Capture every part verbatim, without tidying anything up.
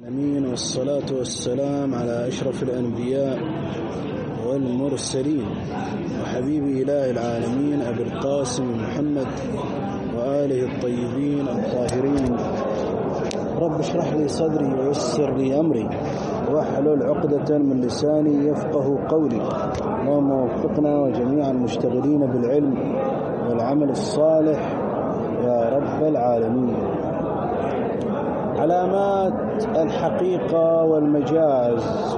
العالمين، والصلاة والسلام على أشرف الأنبياء والمرسلين وحبيب إله العالمين أبي القاسم محمد وآله الطيبين الطاهرين. رب اشرح لي صدري ويسر لي أمري واحلل عقدة من لساني يفقه قولي. اللهم وفقنا وجميع المشتغلين بالعلم والعمل الصالح يا رب العالمين. علامات الحقيقة والمجاز،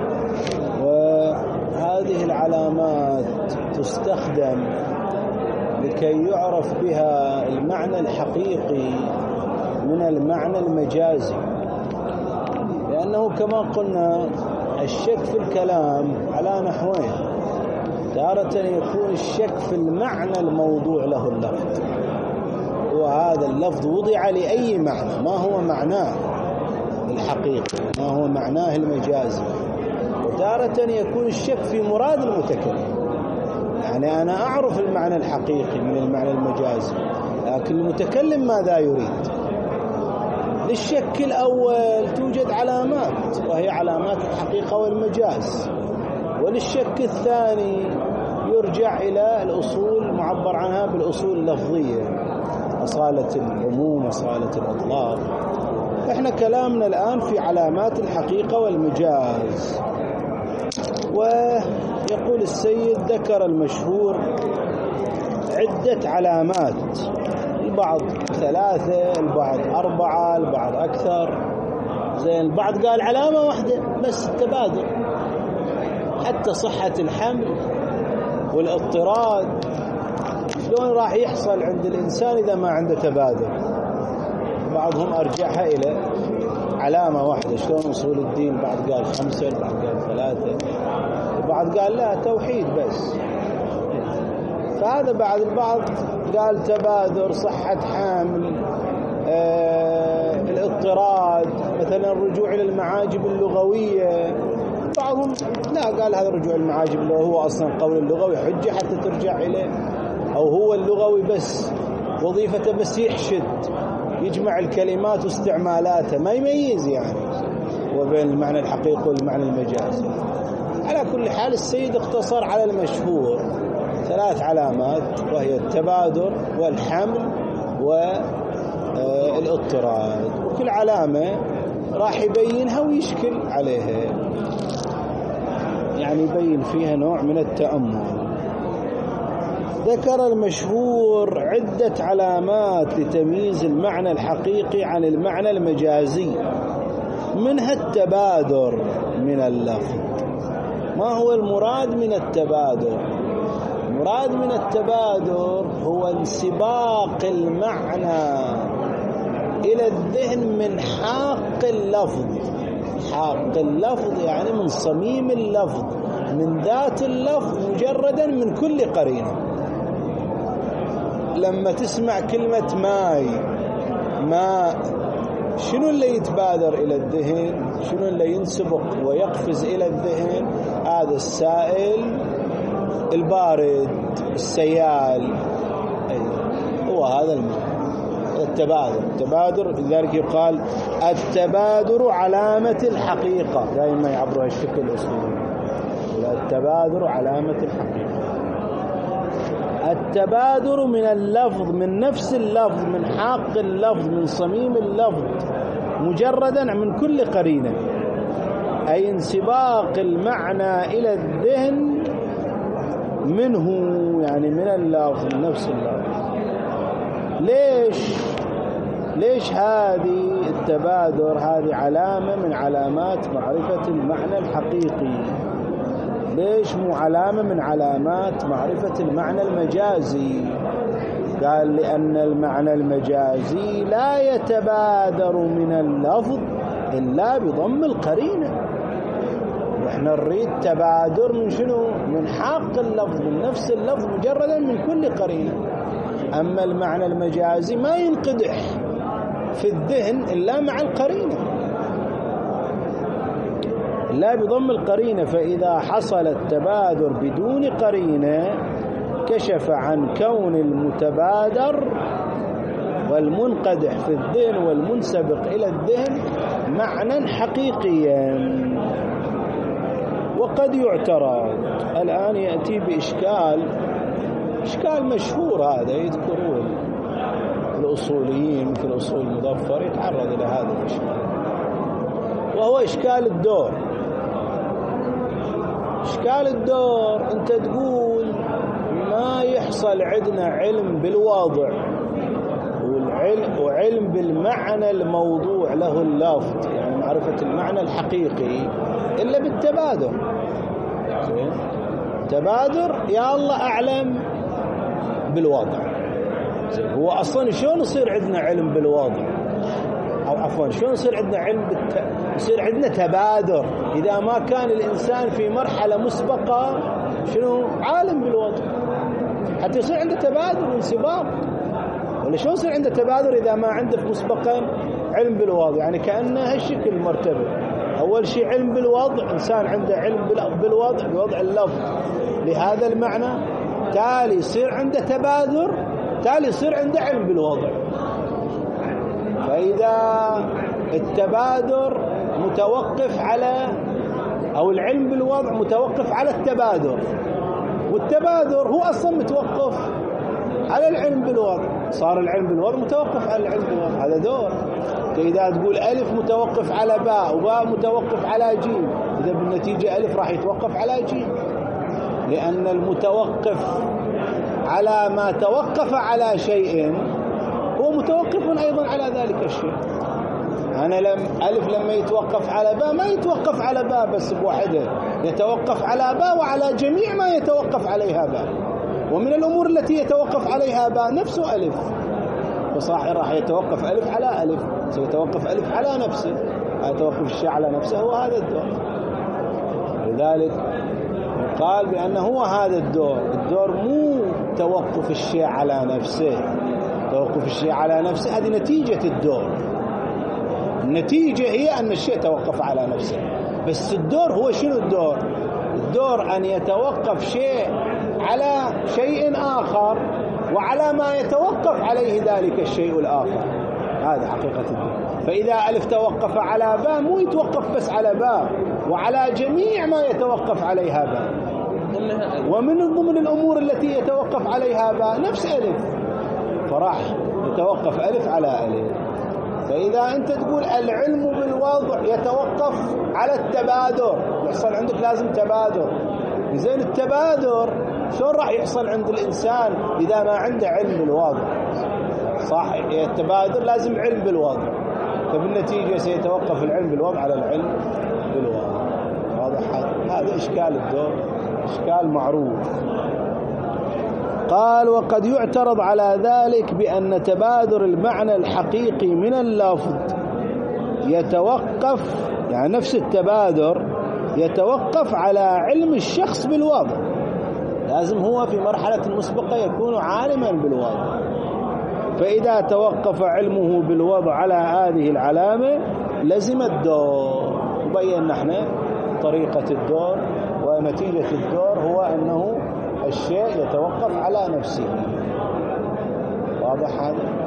وهذه العلامات تستخدم لكي يعرف بها المعنى الحقيقي من المعنى المجازي، لأنه كما قلنا الشك في الكلام على نحوين: تارة يكون الشك في المعنى الموضوع له اللفظ، وهذا اللفظ وضع لأي معنى، ما هو معناه الحقيقي، ما هو معناه المجازي. وتارة يكون الشك في مراد المتكلم، يعني أنا أعرف المعنى الحقيقي من المعنى المجازي، لكن المتكلم ماذا يريد؟ للشك الأول توجد علامات، وهي علامات الحقيقة والمجاز. وللشك الثاني يرجع إلى الأصول المعبر عنها بالأصول اللفظية: أصالة العموم، أصالة الإطلاق. إحنا كلامنا الآن في علامات الحقيقة والمجاز. ويقول السيد: ذكر المشهور عدة علامات، البعض ثلاثة، البعض أربعة، البعض أكثر. زين، البعض قال علامة واحدة بس، التبادل. حتى صحة الحمل والاضطراد شلون راح يحصل عند الإنسان إذا ما عنده تبادل؟ بعضهم أرجعها إلى علامة واحدة، شلون أصول الدين، بعض قال خمسة، بعض قال ثلاثة، بعض قال لا توحيد بس. فهذا بعد البعض قال تبادر، صحة حامل، آه، الاضطراد، مثلا الرجوع إلى المعاجب اللغوية. بعضهم لا، قال هذا الرجوع إلى المعاجب اللي هو أصلا قول اللغوي حجة حتى ترجع إليه، أو هو اللغوي بس وظيفته بس يحشد، يجمع الكلمات واستعمالاتها، ما يميز يعني وبين المعنى الحقيقي والمعنى المجازي. على كل حال السيد اقتصر على المشهور، ثلاث علامات، وهي التبادر والحمل والاضطراد، وكل علامة راح يبينها ويشكل عليها، يعني يبين فيها نوع من التأمل. ذكر المشهور عدة علامات لتمييز المعنى الحقيقي عن المعنى المجازي، منها التبادر من اللفظ. ما هو المراد من التبادر؟ المراد من التبادر هو انسباق المعنى إلى الذهن من حاق اللفظ. حاق اللفظ يعني من صميم اللفظ، من ذات اللفظ، مجردا من كل قرينة. لما تسمع كلمة ماء ماء، شنو اللي يتبادر إلى الذهن؟ شنو اللي ينسبق ويقفز إلى الذهن؟ هذا السائل البارد، السيال، هو هذا المعنى التبادر. التبادر لذلك يقال التبادر علامة الحقيقة، دائما يعبرها الشكل الأصولي، التبادر علامة الحقيقة. التبادر من اللفظ، من نفس اللفظ، من حاق اللفظ، من صميم اللفظ، مجردا من كل قرينة، أي انسباق المعنى إلى الذهن منه، يعني من اللفظ، من نفس اللفظ. ليش؟ ليش هذه التبادر؟ هذه علامة من علامات معرفة المعنى الحقيقي. ليش مو علامة من علامات معرفة المعنى المجازي؟ قال لأن المعنى المجازي لا يتبادر من اللفظ إلا بضم القرينة. وإحنا نريد تبادر من شنو؟ من حاق اللفظ، من نفس اللفظ، مجردا من كل قرينة. أما المعنى المجازي ما ينقدح في الذهن إلا مع القرينة، لا بضم القرينة. فإذا حصل التبادر بدون قرينة كشف عن كون المتبادر والمنقدح في الذهن والمنسبق إلى الذهن معنى حقيقيا. وقد يعترض، الآن يأتي بإشكال، إشكال مشهور هذا يذكروه الأصوليين مثل أصول المظفر، يتعرض إلى هذا الإشكال، وهو إشكال الدور. إشكال الدور أنت تقول ما يحصل عندنا علم بالواضع والعلم وعلم بالمعنى الموضوع له اللفظ، يعني معرفة المعنى الحقيقي، إلا بالتبادر. تبادر يا الله أعلم بالواضع. هو أصلا شلون يصير عندنا علم بالواضع، أو عفوا شلون يصير عندنا علم بالت... يصير عندنا تبادر إذا ما كان الإنسان في مرحلة مسبقة شنو عالم بالواضع حتى يصير عنده تبادر وانسباق؟ ولا شلون يصير عنده تبادر إذا ما عنده مسبقا علم بالواضع؟ يعني كأنه هالشكل المرتبة. أول شيء علم بالوضع، إنسان عنده علم بالوضع بوضع اللفظ لهذا المعنى، تالي يصير عنده تبادر، تالي يصير عنده علم بالوضع. فإذا التبادر متوقف على، أو العلم بالوضع متوقف على التبادر، والتبادر هو أصلا متوقف على العلم بالوضع، صار العلم بالوضع متوقف على العلم بالوضع، هذا دور. إذا تقول ألف متوقف على باء وباء متوقف على جيم، إذا بالنتيجة ألف راح يتوقف على جيم، لأن المتوقف على ما توقف على شيء هو متوقف أيضا على ذلك الشيء. أنا لم ألف لما يتوقف على باء ما يتوقف على باء بس بوحده، يتوقف على باء وعلى جميع ما يتوقف عليها باء. ومن الأمور التي يتوقف عليها باء نفسه ألف، فصاحب راح يتوقف ألف على ألف، سيتوقف ألف على نفسه، يتوقف الشيء على نفسه، هو هذا الدور. لذلك قال بأنه هو هذا الدور. الدور مو توقف الشيء على نفسه، توقف الشيء على نفسه هذه نتيجة الدور. النتيجة هي أن الشيء توقف على نفسه، بس الدور هو شنو الدور؟ الدور أن يتوقف شيء على شيء آخر وعلى ما يتوقف عليه ذلك الشيء الآخر، هذا حقيقة الدور. فإذا ألف توقف على باء مو يتوقف بس على باء، وعلى جميع ما يتوقف عليها باء. ومن ضمن الأمور التي يتوقف عليها باء نفس ألف، فراح يتوقف ألف على ألف. فإذا أنت تقول العلم بالوضع يتوقف على التبادر، يحصل عندك لازم تبادر. زين التبادر شلون راح يحصل عند الإنسان إذا ما عنده علم بالوضع؟ صح، التبادر لازم علم بالوضع، فبالنتيجة سيتوقف العلم بالوضع على العلم بالوضع. واضح؟ هذا إشكال الدور، إشكال معروف. قال وقد يعترض على ذلك بأن تبادر المعنى الحقيقي من اللفظ يتوقف، يعني نفس التبادر يتوقف على علم الشخص بالوضع، لازم هو في مرحلة مسبقة يكون عالما بالوضع. فإذا توقف علمه بالوضع على هذه العلامة لزم الدور. وبين نحن طريقة الدور، ونتيجة الدور هو أنه الشيء يتوقف على نفسه. واضح هذا؟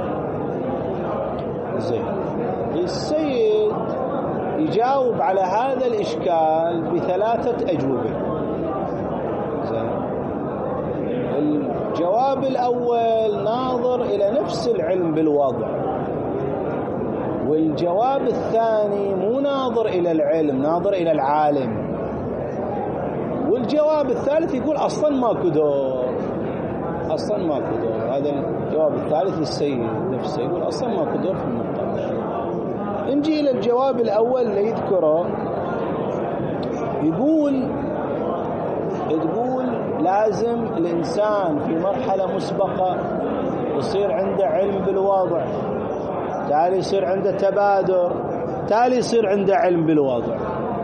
زين. السيد يجاوب على هذا الإشكال بثلاثة أجوبة. زين. الجواب الأول ناظر إلى نفس العلم بالوضع، والجواب الثاني مو ناظر إلى العلم، ناظر إلى العالم، والجواب الثالث يقول أصلا ماكو دور، أصلا ماكو دور. هذا الجواب الثالث للسيد نفسه، يقول أصلا ماكو دور في المنطقة. نجي إلى الجواب الأول اللي يذكره، يقول تقول لازم الإنسان في مرحلة مسبقة يصير عنده علم بالوضع، تالي يصير عنده تبادر، تالي يصير عنده علم بالوضع.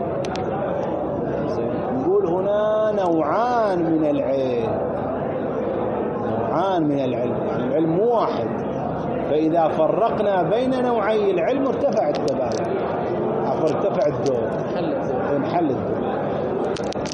نقول هنا نوعان من العلم، نوعان من العلم، يعني العلم مو واحد. فإذا فرقنا بين نوعي العلم ارتفع التبادر، عفوا ارتفع الدور، انحل الدور.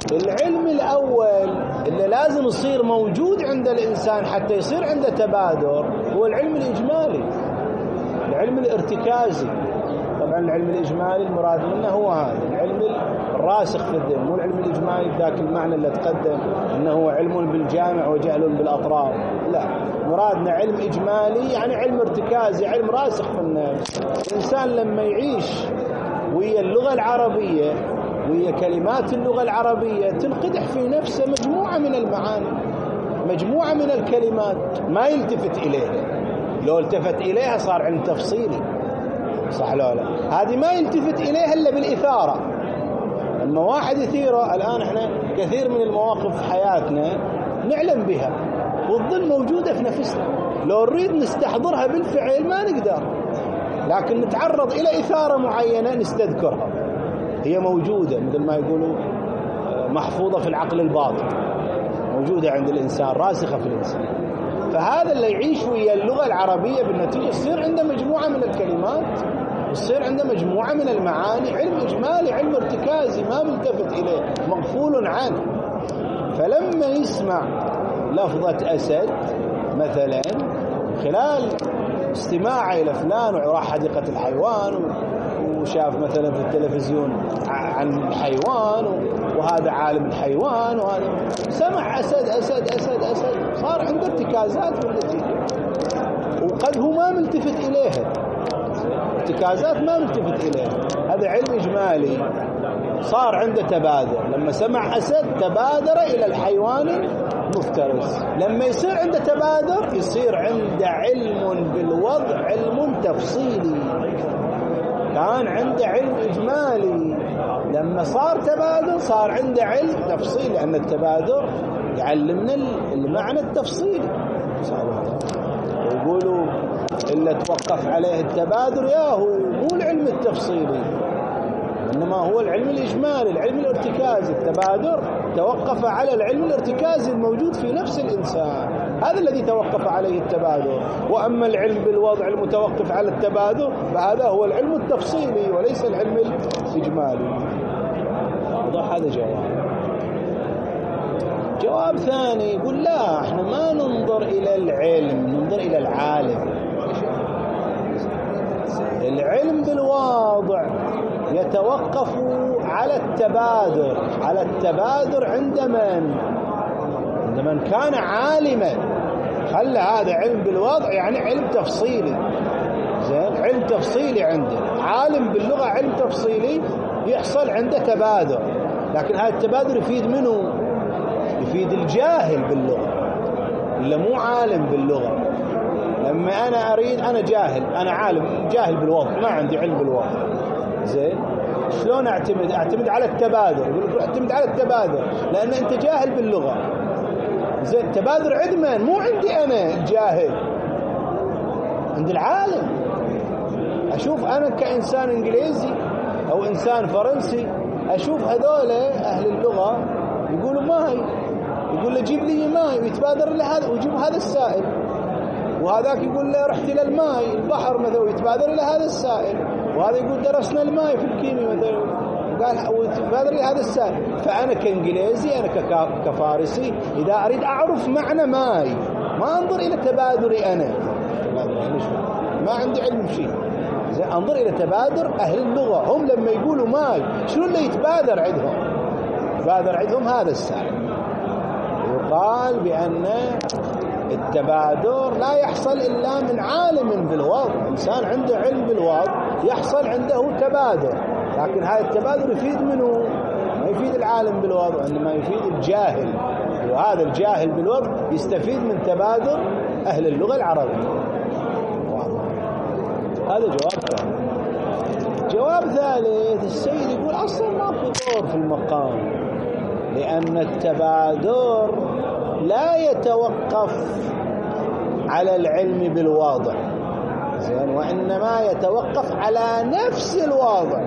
العلم الأول اللي لازم يصير موجود عند الإنسان حتى يصير عنده تبادر هو العلم الإجمالي، العلم الارتكازي. طبعا العلم الإجمالي المراد منه هو هذا العلم الراسخ في الذهن، مو العلم الإجمالي بذاك المعنى اللي تقدم أنه هو علم بالجامع وجهل بالأطراف، لا، مرادنا علم إجمالي يعني علم ارتكازي، علم راسخ في النفس. الإنسان لما يعيش ويا اللغة العربية ويا كلمات اللغة العربية تنقدح في نفسه مجموعة من المعاني، مجموعة من الكلمات ما يلتفت إليها. لو التفت إليها صار علم تفصيلي، صح لا لا؟ هذه ما يلتفت إليها إلا بالإثارة. لما واحد يثيره، الآن احنا كثير من المواقف في حياتنا نعلم بها وتظل موجودة في نفسنا، لو نريد نستحضرها بالفعل ما نقدر، لكن نتعرض إلى إثارة معينة نستذكرها، هي موجودة مثل ما يقولوا محفوظة في العقل الباطن، موجودة عند الإنسان، راسخة في الإنسان. فهذا اللي يعيش ويا اللغة العربية بالنتيجة يصير عنده مجموعة من الكلمات، يصير عنده مجموعة من المعاني، علم إجمالي، علم ارتكازي ما ملتفت إليه، مغفول عنه. فلما يسمع لفظة أسد مثلا خلال استماعه إلى فلان وراح حديقة الحيوان وشاف مثلا في التلفزيون عن الحيوان وهذا عالم الحيوان وهذا سمع أسد أسد أسد أسد، صار عنده ارتكازات بالنتيجة، وقد هو ما ملتفت إليها، ارتكازات ما ملتفت إليها. هذا علم إجمالي، صار عنده تبادر. لما سمع أسد تبادر إلى الحيوان المفترس. لما يصير عنده تبادر يصير عنده علم بالوضع، علم تفصيلي. كان عنده علم إجمالي، لما صار تبادر صار عنده علم تفصيلي، لأن التبادر يعلمنا المعنى التفصيلي. يقولوا إلا توقف عليه التبادر ياهو، مو العلم التفصيلي إنما هو العلم الإجمالي، العلم الارتكازي. التبادر توقف على العلم الارتكازي الموجود في نفس الإنسان، هذا الذي توقف عليه التبادر. وأما العلم بالوضع المتوقف على التبادر فهذا هو العلم التفصيلي وليس العلم الإجمالي. واضح؟ هذا جواب. جواب ثاني يقول لا، احنا ما ننظر إلى العلم، ننظر إلى العالم. العلم بالواضع يتوقف على التبادر، على التبادر عند من؟ عند من كان عالما. خلى هذا علم بالوضع يعني علم تفصيلي، زين، علم تفصيلي عنده، عالم باللغة علم تفصيلي يحصل عنده تبادر. لكن هذا التبادر يفيد منه؟ يفيد الجاهل باللغة اللي مو عالم باللغة. لما أنا أريد، أنا جاهل، أنا عالم جاهل بالوضع، ما عندي علم بالوضع، زين، شلون أعتمد؟ أعتمد على التبادر. يقول لك أعتمد على التبادر لأن أنت جاهل باللغة، زين. التبادر عند من؟ مو عندي أنا الجاهل، عند العالم. أشوف أنا كإنسان إنجليزي أو إنسان فرنسي، أشوف هذول أهل اللغة يقولوا ماي، يقول له جيب لي ماي، ويتبادر لهذا ويجيب هذا السائل، وهذاك يقول له رحت إلى الماء البحر مثلا ويتبادر إلى هذا السائل، وهذا يقول درسنا الماء في الكيمياء مثلا قال ويتبادر إلى هذا السائل. فأنا كإنجليزي، أنا كفارسي، إذا أريد أعرف معنى ماي ما أنظر إلى تبادري أنا، ما عندي علم شيء، أنظر إلى تبادر أهل اللغة. هم لما يقولوا ماي شو اللي يتبادر عندهم؟ يتبادر عندهم هذا السائل. يقال بأن التبادر لا يحصل إلا من عالم بالوضع، إنسان عنده علم بالوضع يحصل عنده تبادر. لكن هذا التبادر يفيد منه؟ ما يفيد العالم بالوضع، إنما يفيد الجاهل، وهذا الجاهل بالوضع يستفيد من تبادر أهل اللغة العربية. هذا جواب ثاني. جواب ثالث، السيد يقول أصلا ما في دور في المقام، لأن التبادر لا يتوقف على العلم بالواضع، زين، وإنما يتوقف على نفس الواضع.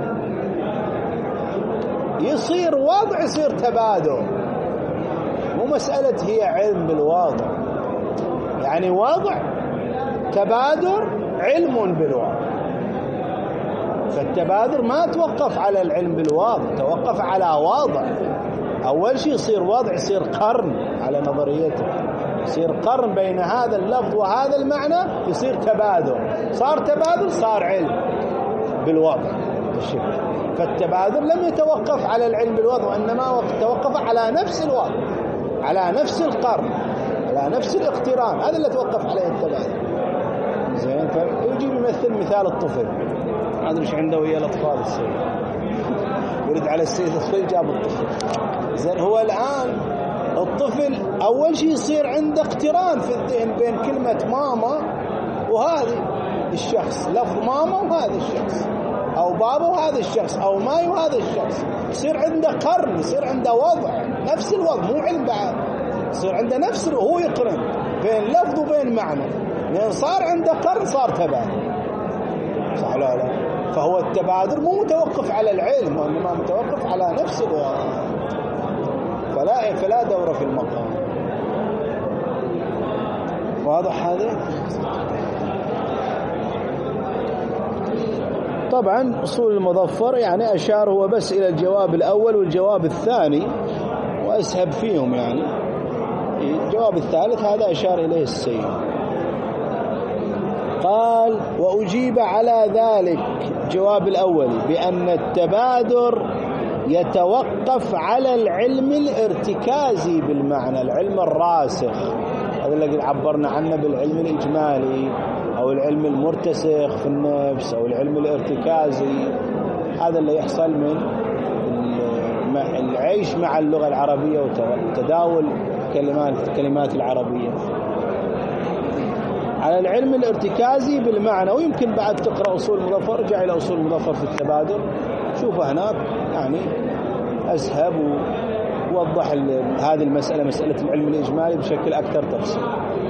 يصير وضع يصير تبادر، مو مسألة هي علم بالواضع، يعني وضع تبادر علم بالواضع. فالتبادر ما توقف على العلم بالواضع، توقف على واضع، أول شيء يصير وضع، يصير قرن على نظريته، يصير قرن بين هذا اللفظ وهذا المعنى، يصير تبادل. صار تبادل، صار علم بالوضع بالشكل. فالتبادل لم يتوقف على العلم بالوضع، وإنما توقف على نفس الوضع، على نفس القرن، على نفس الاقتران. هذا اللي توقف عليه التبادل. زين. فيجي يمثل مثال الطفل، ما ادري ايش عنده ويا الاطفال السيد، يرد على السيد الطفل جاب الطفل. زين. هو الان الطفل اول شيء يصير عنده اقتران في الذهن بين كلمه ماما وهذه الشخص، لفظ ماما وهذا الشخص، او بابا وهذا الشخص، او ماي وهذا الشخص. يصير عنده قرن، يصير عنده وضع، نفس الوضع، مو علم بعد، يصير عنده نفس، هو يقرن بين لفظ وبين معنى. لأن صار عنده قرن، صار تبادل. صح لا لا؟ فهو التبادل مو متوقف على العلم، وإنما متوقف على نفس الواقع. فلا فلا دور في المقام. واضح هذا؟ طبعا أصول المظفر يعني أشار هو بس إلى الجواب الأول والجواب الثاني وأسهب فيهم. يعني الجواب الثالث هذا أشار إليه السيد. قال: وأجيب على ذلك الجواب الأول بأن التبادر يتوقف على العلم الارتكازي بالمعنى، العلم الراسخ، هذا اللي عبرنا عنه بالعلم الإجمالي، أو العلم المرتسخ في النفس، أو العلم الارتكازي. هذا اللي يحصل من العيش مع اللغة العربية وتداول كلمات كلمات العربية. على العلم الارتكازي بالمعنى. ويمكن بعد تقرأ أصول المظفر، ارجع إلى أصول المظفر في التبادل، شوفه هناك يعني أسهب ووضح هذه المسألة، مسألة العلم الإجمالي بشكل أكثر تفصيل.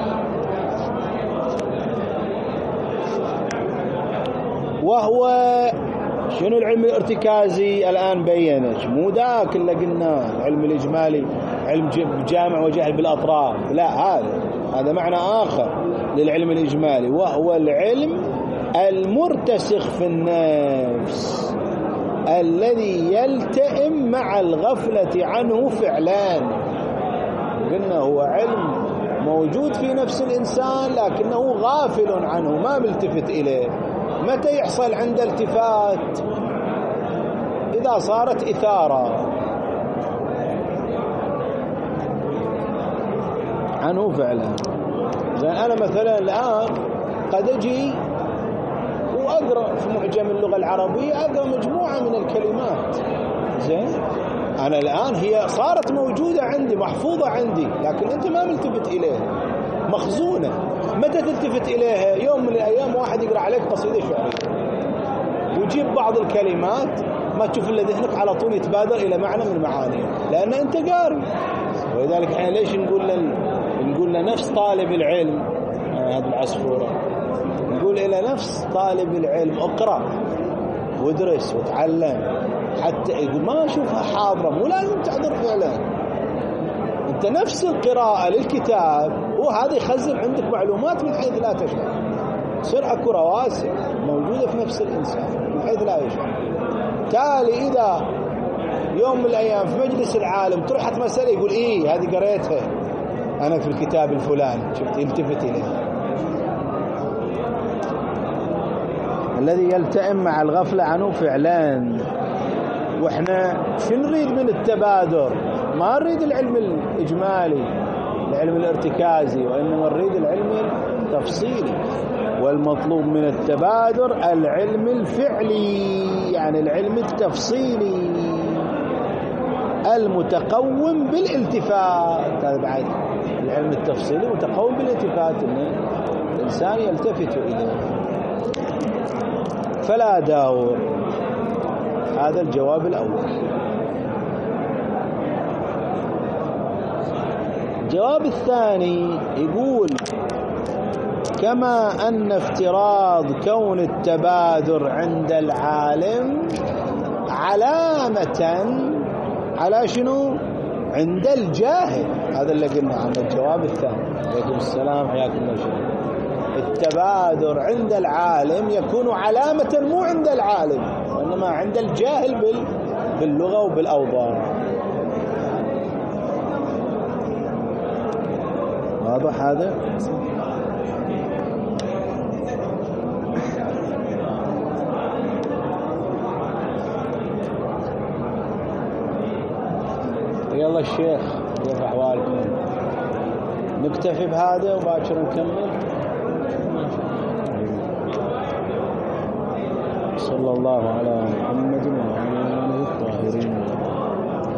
وهو شنو العلم الارتكازي؟ الآن بينش، مو ذاك اللي قلناه العلم الإجمالي علم جامع وجهل بالأطراف، لا، هذا هذا معنى آخر للعلم الإجمالي، وهو العلم المرتسخ في النفس الذي يلتئم مع الغفلة عنه فعلان. قلنا هو علم موجود في نفس الإنسان لكنه غافل عنه، ما ملتفت إليه. متى يحصل عند التفات؟ إذا صارت إثارة عنه فعلا. زين. أنا مثلا الآن قد أجي وأقرأ في معجم اللغة العربية، أقرأ مجموعة من الكلمات. زين. أنا الآن هي صارت موجودة عندي، محفوظة عندي، لكن أنت ما ملتفت إليها، مخزونة. متى تلتفت إليها؟ يوم من الأيام واحد يقرأ عليك قصيدة شعرية ويجيب بعض الكلمات، ما تشوف إلا ذهنك على طول يتبادر إلى معنى من معانيه، لأن أنت قارئ. ولذلك احنا ليش نقول لل... نقول لنفس طالب العلم، آه هذه العصفورة، نقول إلى نفس طالب العلم اقرأ وادرس وتعلم، حتى يقول ما أشوفها حاضرة، مو لازم تحضر فعلا. أنت نفس القراءة للكتاب وهذا يخزن عندك معلومات من حيث لا تشعر، تصير أكو رواسب موجودة في نفس الإنسان من حيث لا يشعر. تالي إذا يوم من الأيام في مجلس العالم طرحت مسألة يقول إيه هذه قريتها أنا في الكتاب الفلاني، شفت، يلتفت إليه. الذي يلتئم مع الغفلة عنه فعلان. وإحنا شو نريد من التبادر؟ ما نريد العلم الإجمالي، العلم الارتكازي، وإنما نريد العلم التفصيلي. والمطلوب من التبادر العلم الفعلي، يعني العلم التفصيلي المتقوم بالالتفات. هذا بعد العلم التفصيلي متقوم بالالتفات، إن الإنسان يلتفت إليه. فلا داور. هذا الجواب الأول. الجواب الثاني يقول: كما أن افتراض كون التبادر عند العالم علامة على شنو؟ عند الجاهل. هذا اللي قلنا عن الجواب الثاني. عليكم السلام، حياكم الله شيخ. التبادر عند العالم يكون علامة مو عند العالم، وإنما عند الجاهل باللغة وبالأوضاع. واضح هذا؟ يلا الشيخ كيف أحوالكم؟ نكتفي بهذا وباكر نكمل. صلى الله على محمد وعلى آله الطاهرين.